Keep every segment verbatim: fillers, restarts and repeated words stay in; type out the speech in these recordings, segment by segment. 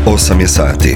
osam je sati.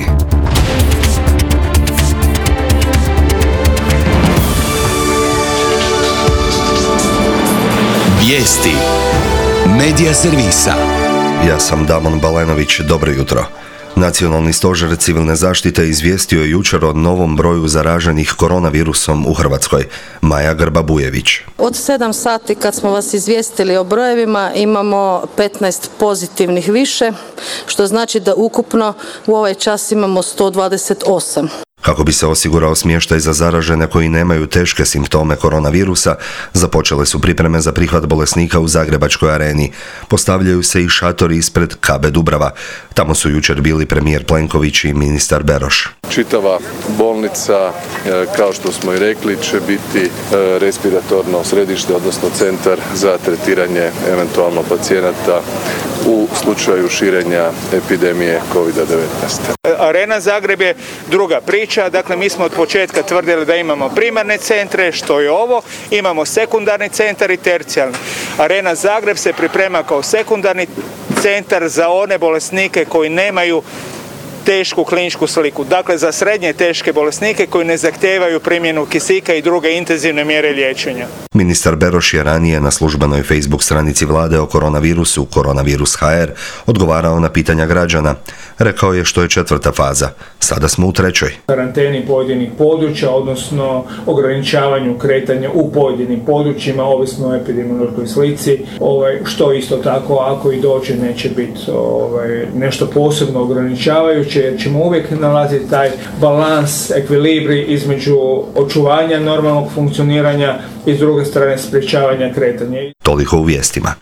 Vijesti Medija servisa. Ja sam Damon Balenović, dobro jutro. Nacionalni stožer civilne zaštite izvijestio je jučer o novom broju zaraženih koronavirusom u Hrvatskoj. Maja Grba-Bujević. Od sedam sati kad smo vas izvijestili o brojevima imamo petnaest pozitivnih više, što znači da ukupno u ovaj čas imamo sto dvadeset osam. Kako bi se osigurao smještaj za zaražene koji nemaju teške simptome koronavirusa, započele su pripreme za prihvat bolesnika u Zagrebačkoj areni. Postavljaju se i šatori ispred K B Dubrava. Tamo su jučer bili premijer Plenković i ministar Beroš. Čitava bolnica, kao što smo i rekli, će biti respiratorno središte, odnosno centar za tretiranje eventualno pacijenata u slučaju širenja epidemije kovid devetnaest. Arena Zagreb je druga priča, dakle mi smo od početka tvrdili da imamo primarne centre, što je ovo, imamo sekundarni centar i tercijalni. Arena Zagreb se priprema kao sekundarni centar za one bolesnike koji nemaju tešku kliničku sliku. Dakle, za srednje teške bolesnike koji ne zahtijevaju primjenu kisika i druge intenzivne mjere liječenja. Ministar Beroš je ranije na službenoj Facebook stranici vlade o koronavirusu, Koronavirus ha er, odgovarao na pitanja građana. Rekao je što je četvrta faza. Sada smo u trećoj. Karanteni pojedinih područja, odnosno ograničavanju kretanja u pojedinim područjima, ovisno o epidemiološkoj slici, ovaj, što isto tako, ako i dođe, neće biti ovaj, nešto posebno ograničavajuće, jer ćemo uvijek nalaziti taj balans, ekvilibri između očuvanja normalnog funkcioniranja i s druge strane sprječavanja kretanja. Toliko u vijestima.